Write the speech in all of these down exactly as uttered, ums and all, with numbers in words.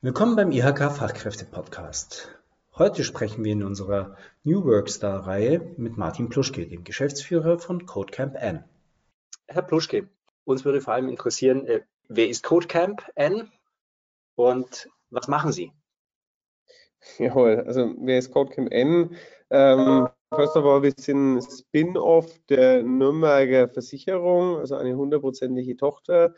Willkommen beim I H K-Fachkräfte-Podcast. Heute sprechen wir in unserer New Workstar-Reihe mit Martin Pluschke, dem Geschäftsführer von Codecamp N. Herr Pluschke, uns würde vor allem interessieren, äh, wer ist Codecamp N und was machen Sie? Jawohl, also wer ist Codecamp N? Ähm, first of all, wir sind Spin-off der Nürnberger Versicherung, also eine hundertprozentige Tochter.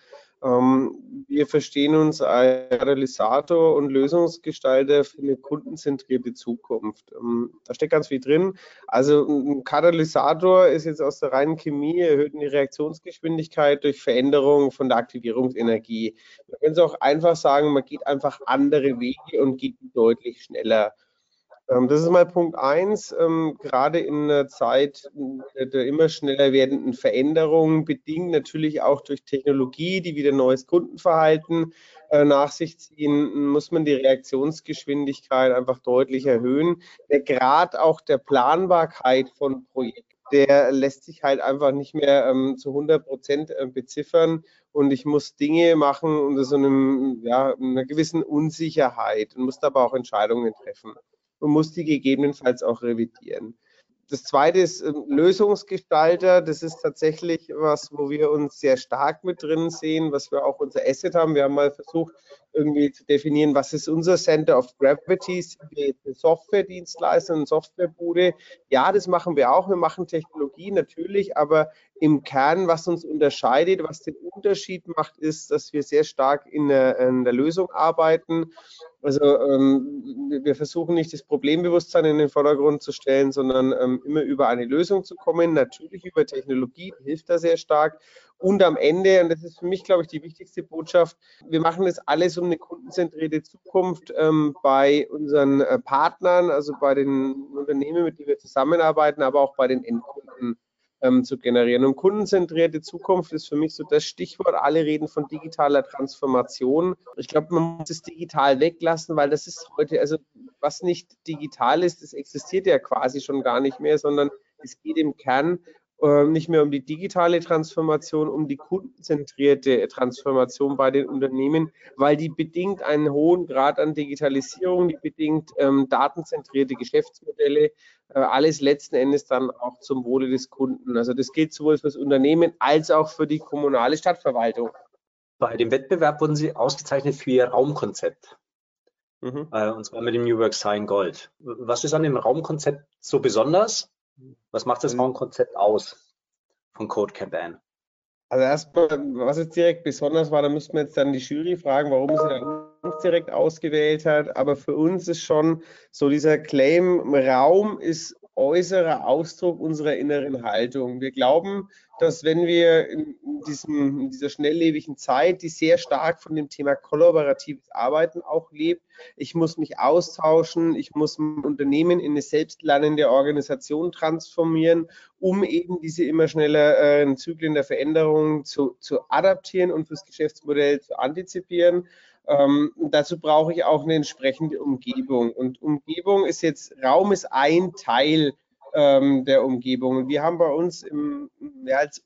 Ähm, wir verstehen uns als Katalysator und Lösungsgestalter für eine kundenzentrierte Zukunft. Ähm, da steckt ganz viel drin. Also ein Katalysator ist jetzt aus der reinen Chemie, erhöht die Reaktionsgeschwindigkeit durch Veränderung von der Aktivierungsenergie. Man kann es auch einfach sagen, man geht einfach andere Wege und geht deutlich schneller. Ähm, das ist mal Punkt eins. Ähm, gerade in einer Zeit der, der immer schneller werdenden Veränderungen, bedingt natürlich auch durch Technologie, die wieder neues Kundenverhalten äh, nach sich ziehen, muss man die Reaktionsgeschwindigkeit einfach deutlich erhöhen. Der Grad auch der Planbarkeit von Projekten, der lässt sich halt einfach nicht mehr ähm, zu hundert Prozent äh, beziffern. Und ich muss Dinge machen unter so einem, ja, einer gewissen Unsicherheit und muss dabei auch Entscheidungen treffen und muss die gegebenenfalls auch revidieren. Das zweite ist ähm, Lösungsgestalter. Das ist tatsächlich was, wo wir uns sehr stark mit drin sehen, was wir auch unser Asset haben. Wir haben mal versucht, irgendwie zu definieren, was ist unser Center of Gravity? Sind wir jetzt eine Softwaredienstleister, eine Softwarebude? Ja, das machen wir auch. Wir machen Technologie natürlich, aber im Kern, was uns unterscheidet, was den Unterschied macht, ist, dass wir sehr stark in der, in der Lösung arbeiten. Also ähm, wir versuchen nicht das Problembewusstsein in den Vordergrund zu stellen, sondern ähm, immer über eine Lösung zu kommen. Natürlich über Technologie hilft da sehr stark. Und am Ende, und das ist für mich, glaube ich, die wichtigste Botschaft, wir machen das alles um eine kundenzentrierte Zukunft ähm, bei unseren äh, Partnern, also bei den Unternehmen, mit denen wir zusammenarbeiten, aber auch bei den Endkunden ähm, zu generieren. Und kundenzentrierte Zukunft ist für mich so das Stichwort. Alle reden von digitaler Transformation. Ich glaube, man muss es digital weglassen, weil das ist heute, also was nicht digital ist, das existiert ja quasi schon gar nicht mehr, sondern es geht im Kern äh, nicht mehr um die digitale Transformation, um die kundenzentrierte Transformation bei den Unternehmen, weil die bedingt einen hohen Grad an Digitalisierung, die bedingt ähm, datenzentrierte Geschäftsmodelle, äh, alles letzten Endes dann auch zum Wohle des Kunden. Also das gilt sowohl für das Unternehmen als auch für die kommunale Stadtverwaltung. Bei dem Wettbewerb wurden Sie ausgezeichnet für Ihr Raumkonzept, mhm. äh, und zwar mit dem New Work Sign Gold. Was ist an dem Raumkonzept so besonders? Was macht das Raumkonzept aus von Codecamp N? Also erstmal, was jetzt direkt besonders war, da müssten wir jetzt dann die Jury fragen, warum sie da uns direkt ausgewählt hat. Aber für uns ist schon so dieser Claim, Raum ist äußerer Ausdruck unserer inneren Haltung. Wir glauben, dass wenn wir in, diesem, in dieser schnelllebigen Zeit, die sehr stark von dem Thema kollaboratives Arbeiten auch lebt, ich muss mich austauschen, ich muss mein Unternehmen in eine selbstlernende Organisation transformieren, um eben diese immer schnelleren Zyklen der Veränderung zu, zu adaptieren und fürs Geschäftsmodell zu antizipieren. Ähm, dazu brauche ich auch eine entsprechende Umgebung. Und Umgebung ist jetzt, Raum ist ein Teil ähm, der Umgebung. Und wir haben bei uns im, ja, als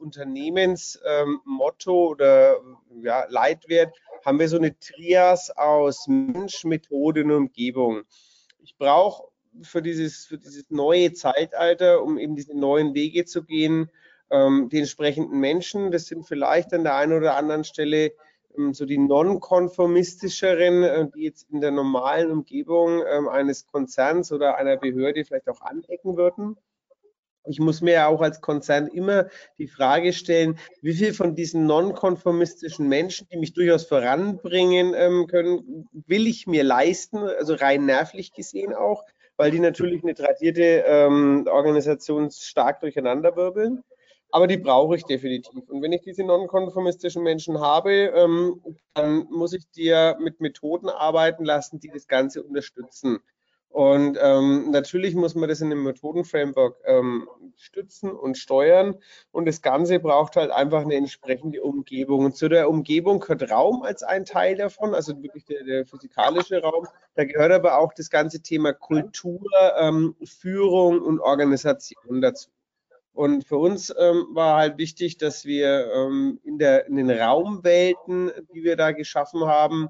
Unternehmensmotto ähm, oder ja, Leitwert, haben wir so eine Trias aus Mensch, Methode und Umgebung. Ich brauche für dieses, für dieses neue Zeitalter, um eben diese neuen Wege zu gehen, ähm, die entsprechenden Menschen. Das sind vielleicht an der einen oder anderen Stelle ähm, so die nonkonformistischeren, äh, die jetzt in der normalen Umgebung ähm, eines Konzerns oder einer Behörde vielleicht auch anecken würden. Ich muss mir ja auch als Konzern immer die Frage stellen, wie viel von diesen nonkonformistischen Menschen, die mich durchaus voranbringen ähm, können, will ich mir leisten, also rein nervlich gesehen auch, weil die natürlich eine tradierte ähm, Organisation stark durcheinanderwirbeln. Aber die brauche ich definitiv. Und wenn ich diese nonkonformistischen Menschen habe, ähm, dann muss ich die ja mit Methoden arbeiten lassen, die das Ganze unterstützen. Und ähm, natürlich muss man das in dem Methodenframework ähm, stützen und steuern. Und das Ganze braucht halt einfach eine entsprechende Umgebung. Und zu der Umgebung gehört Raum als ein Teil davon, also wirklich der, der physikalische Raum. Da gehört aber auch das ganze Thema Kultur, ähm, Führung und Organisation dazu. Und für uns ähm, war halt wichtig, dass wir ähm, in, der, in den Raumwelten, die wir da geschaffen haben,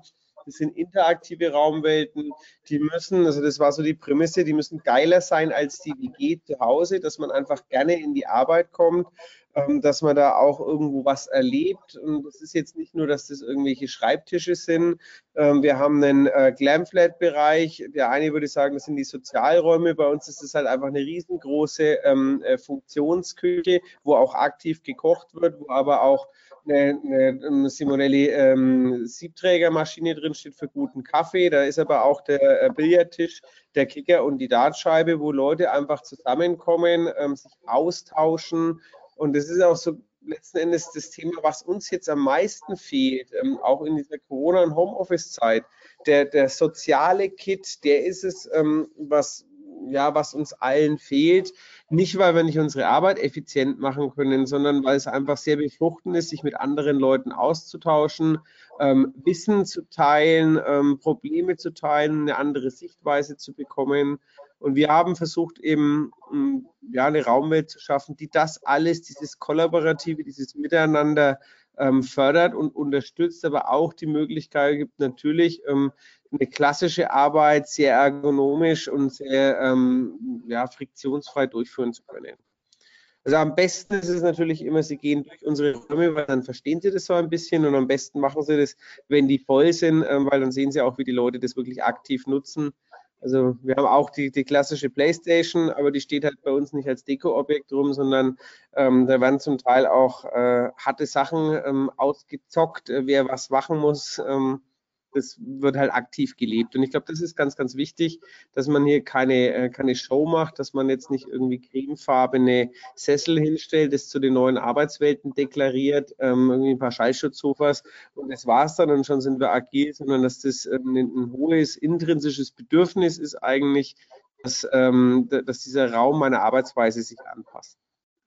Das sind interaktive Raumwelten, die müssen, also das war so die Prämisse, die müssen geiler sein als die W G zu Hause, dass man einfach gerne in die Arbeit kommt, ähm, dass man da auch irgendwo was erlebt. Und das ist jetzt nicht nur, dass das irgendwelche Schreibtische sind. Ähm, wir haben einen äh, Glamflat-Bereich. Der eine würde sagen, das sind die Sozialräume. Bei uns ist es halt einfach eine riesengroße ähm, äh, Funktionsküche, wo auch aktiv gekocht wird, wo aber auch eine, eine Simonelli ähm, Siebträgermaschine drin steht für guten Kaffee. Da ist aber auch der äh, Billardtisch, der Kicker und die Dartscheibe, wo Leute einfach zusammenkommen, ähm, sich austauschen. Und das ist auch so letzten Endes das Thema, was uns jetzt am meisten fehlt, ähm, auch in dieser Corona- und Homeoffice-Zeit. Der, der soziale Kit, der ist es, ähm, was, ja, was uns allen fehlt. Nicht, weil wir nicht unsere Arbeit effizient machen können, sondern weil es einfach sehr befruchtend ist, sich mit anderen Leuten auszutauschen, ähm, Wissen zu teilen, ähm, Probleme zu teilen, eine andere Sichtweise zu bekommen. Und wir haben versucht, eben ja, eine Raumwelt zu schaffen, die das alles, dieses Kollaborative, dieses Miteinander ähm, fördert und unterstützt, aber auch die Möglichkeit gibt, natürlich ähm, eine klassische Arbeit sehr ergonomisch und sehr ähm, ja, friktionsfrei durchführen zu können. Also am besten ist es natürlich immer, Sie gehen durch unsere Räume, weil dann verstehen Sie das so ein bisschen und am besten machen Sie das, wenn die voll sind, ähm, weil dann sehen Sie auch, wie die Leute das wirklich aktiv nutzen. Also wir haben auch die, die klassische Playstation, aber die steht halt bei uns nicht als Deko-Objekt rum, sondern ähm, da werden zum Teil auch äh, harte Sachen ähm, ausgezockt, äh, wer was machen muss. Ähm, das wird halt aktiv gelebt. Und ich glaube, das ist ganz, ganz wichtig, dass man hier keine, äh, keine Show macht, dass man jetzt nicht irgendwie cremefarbene Sessel hinstellt, das zu den neuen Arbeitswelten deklariert, ähm, irgendwie ein paar Schallschutzsofas und das war's dann und schon sind wir agil, sondern dass das ähm, ein, ein hohes intrinsisches Bedürfnis ist eigentlich, dass, ähm, dass dieser Raum meiner Arbeitsweise sich anpasst.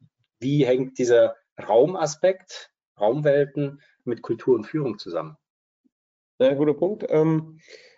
Wie hängt dieser Raumaspekt, Raumwelten mit Kultur und Führung zusammen? Ja, guter Punkt. Ähm,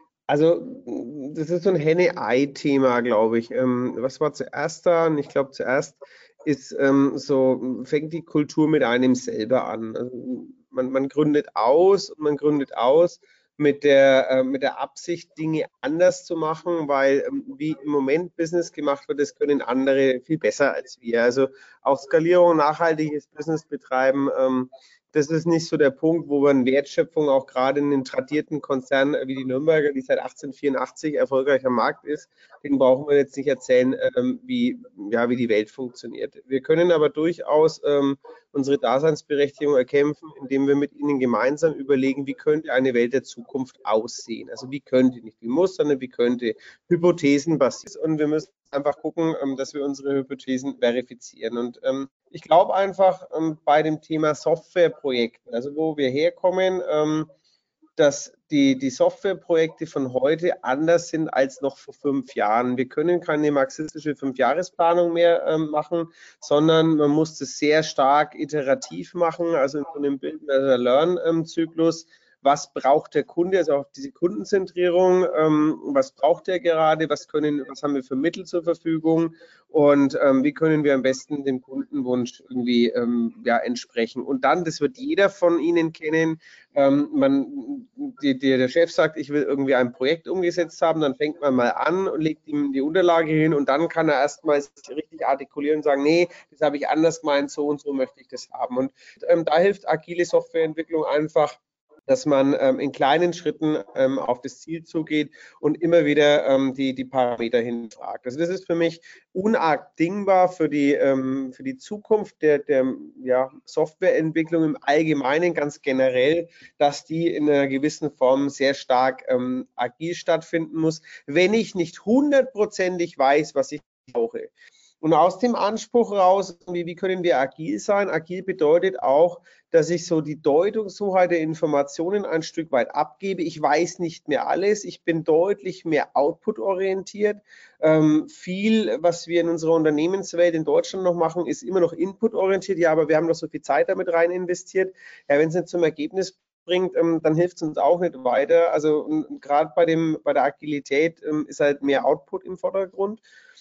also das ist so ein Henne-Ei-Thema, glaube ich. Ähm, was war zuerst da? Und ich glaube, zuerst ist ähm, so, fängt die Kultur mit einem selber an. Also, man, man gründet aus und man gründet aus mit der, äh, mit der Absicht, Dinge anders zu machen, weil ähm, wie im Moment Business gemacht wird, das können andere viel besser als wir. Also auch Skalierung, nachhaltiges Business betreiben, ähm, das ist nicht so der Punkt, wo man Wertschöpfung auch gerade in den tradierten Konzernen wie die Nürnberger, die seit achtzehnhundertvierundachtzig erfolgreich am Markt ist, den brauchen wir jetzt nicht erzählen, ähm, wie, ja, wie die Welt funktioniert. Wir können aber durchaus ähm, unsere Daseinsberechtigung erkämpfen, indem wir mit ihnen gemeinsam überlegen, wie könnte eine Welt der Zukunft aussehen. Also wie könnte, nicht wie muss, sondern wie könnte Hypothesen basiert. Und wir müssen einfach gucken, ähm, dass wir unsere Hypothesen verifizieren. Und ähm, ich glaube einfach ähm, bei dem Thema Softwareprojekten, also wo wir herkommen, ähm, dass die, die Softwareprojekte von heute anders sind als noch vor fünf Jahren. Wir können keine marxistische Fünfjahresplanung mehr ähm, machen, sondern man muss das sehr stark iterativ machen, also in so einem Build-Measure-Learn-Zyklus. Was braucht der Kunde, also auch diese Kundenzentrierung, ähm, was braucht er gerade, was können, was haben wir für Mittel zur Verfügung und ähm, wie können wir am besten dem Kundenwunsch irgendwie ähm, ja, entsprechen. Und dann, das wird jeder von Ihnen kennen, ähm, man, die, die, der Chef sagt, ich will irgendwie ein Projekt umgesetzt haben, dann fängt man mal an und legt ihm die Unterlage hin und dann kann er erstmal sich richtig artikulieren und sagen, nee, das habe ich anders gemeint, so und so möchte ich das haben. Und ähm, da hilft agile Softwareentwicklung einfach, dass man ähm, in kleinen Schritten ähm, auf das Ziel zugeht und immer wieder ähm, die, die Parameter hinterfragt. Also das ist für mich unabdingbar für die, ähm, für die Zukunft der, der ja, Softwareentwicklung im Allgemeinen, ganz generell, dass die in einer gewissen Form sehr stark ähm, agil stattfinden muss, wenn ich nicht hundertprozentig weiß, was ich brauche. Und aus dem Anspruch raus, wie, wie können wir agil sein? Agil bedeutet auch, dass ich so die Deutungshoheit der Informationen ein Stück weit abgebe. Ich weiß nicht mehr alles. Ich bin deutlich mehr output-orientiert. Ähm, viel, was wir in unserer Unternehmenswelt in Deutschland noch machen, ist immer noch input-orientiert. Ja, aber wir haben noch so viel Zeit damit rein investiert. Ja, wenn es nicht zum Ergebnis bringt, ähm, dann hilft es uns auch nicht weiter. Also gerade bei dem bei der Agilität ähm, ist halt mehr Output im Vordergrund.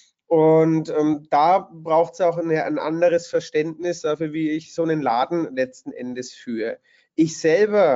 Und ähm, da braucht es auch ein, ein anderes Verständnis dafür, wie ich so einen Laden letzten Endes führe. Ich selber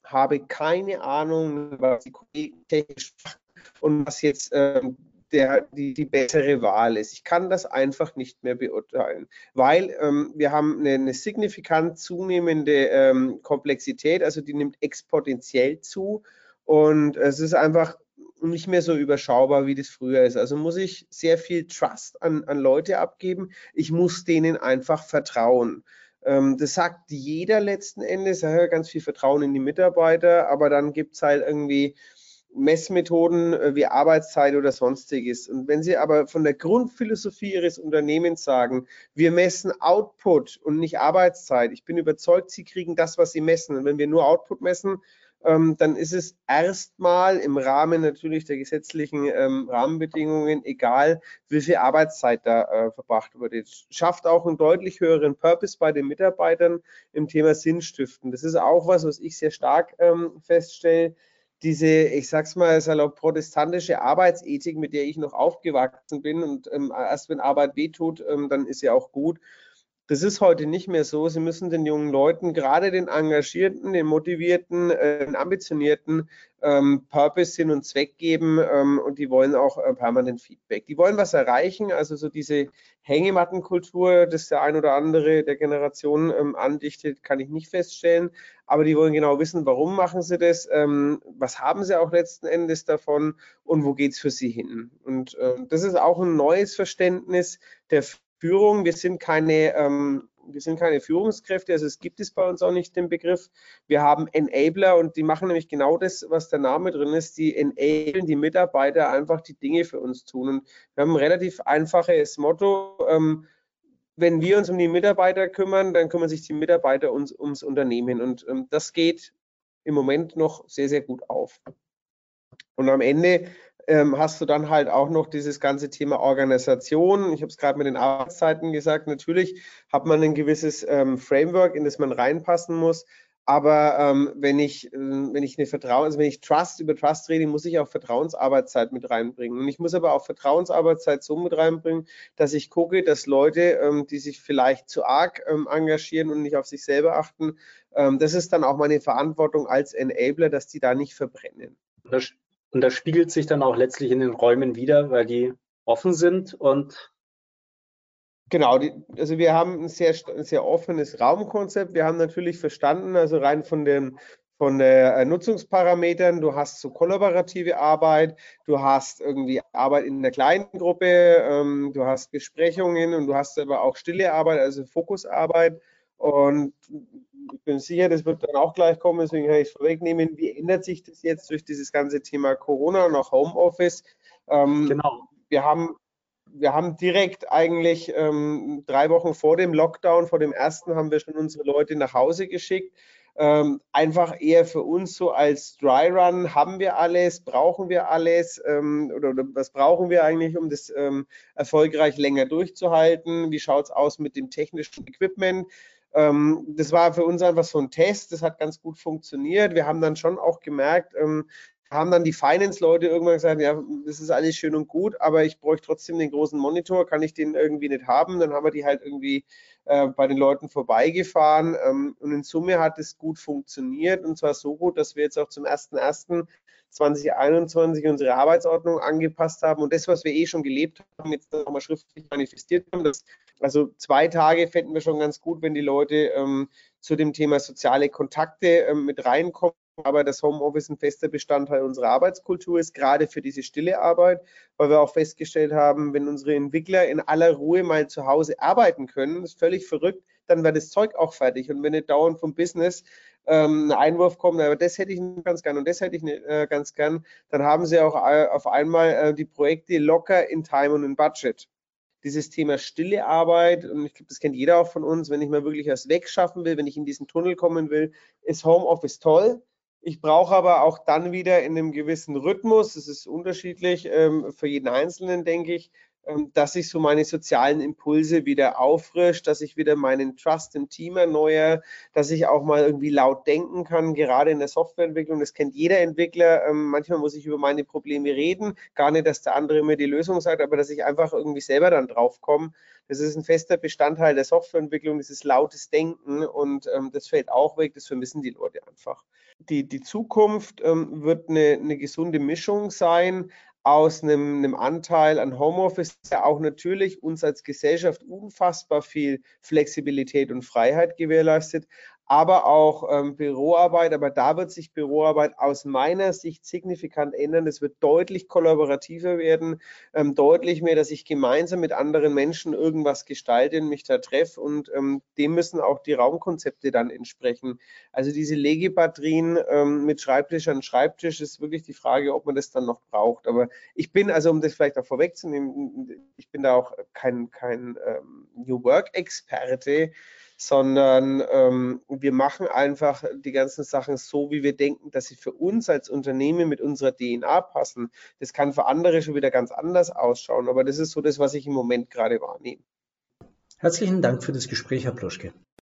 habe keine Ahnung, was die Kollegen technisch machen und was jetzt ähm, der, die, die bessere Wahl ist. Ich kann das einfach nicht mehr beurteilen, weil ähm, wir haben eine, eine signifikant zunehmende ähm, Komplexität, also die nimmt exponentiell zu und es ist einfach nicht mehr so überschaubar, wie das früher ist. Also muss ich sehr viel Trust an, an Leute abgeben. Ich muss denen einfach vertrauen. Ähm, das sagt jeder letzten Endes. Er hat ganz viel Vertrauen in die Mitarbeiter, aber dann gibt es halt irgendwie Messmethoden äh, wie Arbeitszeit oder sonstiges. Und wenn Sie aber von der Grundphilosophie Ihres Unternehmens sagen, wir messen Output und nicht Arbeitszeit, ich bin überzeugt, Sie kriegen das, was Sie messen. Und wenn wir nur Output messen, ähm, dann ist es erstmal im Rahmen natürlich der gesetzlichen ähm, Rahmenbedingungen egal, wie viel Arbeitszeit da äh, verbracht wird. Es schafft auch einen deutlich höheren Purpose bei den Mitarbeitern im Thema Sinnstiften. Das ist auch was, was ich sehr stark ähm, feststelle. Diese, ich sag's mal salopp, protestantische Arbeitsethik, mit der ich noch aufgewachsen bin und ähm, erst wenn Arbeit wehtut, ähm, dann ist ja auch gut. Das ist heute nicht mehr so. Sie müssen den jungen Leuten, gerade den Engagierten, den Motivierten, äh, den Ambitionierten, ähm, Purpose, Sinn und Zweck geben ähm, und die wollen auch äh, permanent Feedback. Die wollen was erreichen, also so diese Hängemattenkultur, das der ein oder andere der Generation ähm, andichtet, kann ich nicht feststellen, aber die wollen genau wissen, warum machen sie das, ähm, was haben sie auch letzten Endes davon und wo geht es für sie hin. Und äh, das ist auch ein neues Verständnis der Führung. Wir sind keine, ähm, wir sind keine Führungskräfte, also es gibt es bei uns auch nicht den Begriff. Wir haben Enabler und die machen nämlich genau das, was der Name drin ist. Die enablen die Mitarbeiter einfach die Dinge für uns tun. Und wir haben ein relativ einfaches Motto. Ähm, wenn wir uns um die Mitarbeiter kümmern, dann kümmern sich die Mitarbeiter uns ums Unternehmen. Und ähm, das geht im Moment noch sehr, sehr gut auf. Und am Ende ähm, hast du dann halt auch noch dieses ganze Thema Organisation. Ich habe es gerade mit den Arbeitszeiten gesagt. Natürlich hat man ein gewisses ähm, Framework, in das man reinpassen muss. Aber ähm, wenn ich, äh, wenn ich eine Vertrauen, also wenn ich Trust über Trust rede, muss ich auch Vertrauensarbeitszeit mit reinbringen. Und ich muss aber auch Vertrauensarbeitszeit so mit reinbringen, dass ich gucke, dass Leute, ähm, die sich vielleicht zu arg ähm, engagieren und nicht auf sich selber achten, ähm, das ist dann auch meine Verantwortung als Enabler, dass die da nicht verbrennen. Das, und das spiegelt sich dann auch letztlich in den Räumen wieder, weil die offen sind und Genau, die, also wir haben ein sehr, ein sehr offenes Raumkonzept. Wir haben natürlich verstanden, also rein von den von der Nutzungsparametern, du hast so kollaborative Arbeit, du hast irgendwie Arbeit in der kleinen Gruppe, ähm, du hast Besprechungen und du hast aber auch stille Arbeit, also Fokusarbeit. Und ich bin sicher, das wird dann auch gleich kommen, deswegen kann ich es vorwegnehmen. Wie ändert sich das jetzt durch dieses ganze Thema Corona und auch Homeoffice? Ähm, genau. Wir haben Wir haben direkt eigentlich ähm, drei Wochen vor dem Lockdown, vor dem ersten, haben wir schon unsere Leute nach Hause geschickt. Ähm, einfach eher für uns so als Dry Run. Haben wir alles? Brauchen wir alles? Ähm, oder, oder was brauchen wir eigentlich, um das ähm, erfolgreich länger durchzuhalten? Wie schaut es aus mit dem technischen Equipment? Ähm, das war für uns einfach so ein Test. Das hat ganz gut funktioniert. Wir haben dann schon auch gemerkt, ähm, haben dann die Finance-Leute irgendwann gesagt, ja, das ist alles schön und gut, aber ich bräuchte trotzdem den großen Monitor, kann ich den irgendwie nicht haben? Dann haben wir die halt irgendwie äh, bei den Leuten vorbeigefahren ähm, und in Summe hat es gut funktioniert und zwar so gut, dass wir jetzt auch zum ersten ersten zweitausendeinundzwanzig unsere Arbeitsordnung angepasst haben und das, was wir eh schon gelebt haben, jetzt nochmal schriftlich manifestiert haben. Das, also zwei Tage fänden wir schon ganz gut, wenn die Leute ähm, zu dem Thema soziale Kontakte ähm, mit reinkommen. Aber das Homeoffice ein fester Bestandteil unserer Arbeitskultur ist, gerade für diese stille Arbeit, weil wir auch festgestellt haben, wenn unsere Entwickler in aller Ruhe mal zu Hause arbeiten können, das ist völlig verrückt, dann wird das Zeug auch fertig. Und wenn nicht dauernd vom Business ähm, ein Einwurf kommt, aber das hätte ich nicht ganz gern und das hätte ich nicht äh, ganz gern, dann haben sie auch äh, auf einmal äh, die Projekte locker in Time und in Budget. Dieses Thema stille Arbeit, und ich glaube, das kennt jeder auch von uns, wenn ich mal wirklich was wegschaffen will, wenn ich in diesen Tunnel kommen will, ist Homeoffice toll. Ich brauche aber auch dann wieder in einem gewissen Rhythmus, es ist unterschiedlich ähm, für jeden Einzelnen, denke ich, dass ich so meine sozialen Impulse wieder auffrische, dass ich wieder meinen Trust im Team erneuere, dass ich auch mal irgendwie laut denken kann, gerade in der Softwareentwicklung. Das kennt jeder Entwickler. Manchmal muss ich über meine Probleme reden, gar nicht, dass der andere mir die Lösung sagt, aber dass ich einfach irgendwie selber dann drauf komme. Das ist ein fester Bestandteil der Softwareentwicklung, dieses lautes Denken, und ähm, das fällt auch weg, das vermissen die Leute einfach. Die, die Zukunft ähm, wird eine, eine gesunde Mischung sein aus einem, einem Anteil an Homeoffice, der auch natürlich uns als Gesellschaft unfassbar viel Flexibilität und Freiheit gewährleistet, aber auch ähm, Büroarbeit. Aber da wird sich Büroarbeit aus meiner Sicht signifikant ändern. Es wird deutlich kollaborativer werden, ähm, deutlich mehr, dass ich gemeinsam mit anderen Menschen irgendwas gestalte und mich da treffe, und ähm, dem müssen auch die Raumkonzepte dann entsprechen. Also diese Legebatterien ähm, mit Schreibtisch an Schreibtisch ist wirklich die Frage, ob man das dann noch braucht. Aber ich bin, also um das vielleicht auch vorwegzunehmen, ich bin da auch kein, kein ähm, New Work-Experte, sondern ähm, wir machen einfach die ganzen Sachen so, wie wir denken, dass sie für uns als Unternehmen mit unserer D N A passen. Das kann für andere schon wieder ganz anders ausschauen, aber das ist so das, was ich im Moment gerade wahrnehme. Herzlichen Dank für das Gespräch, Herr Pluschke.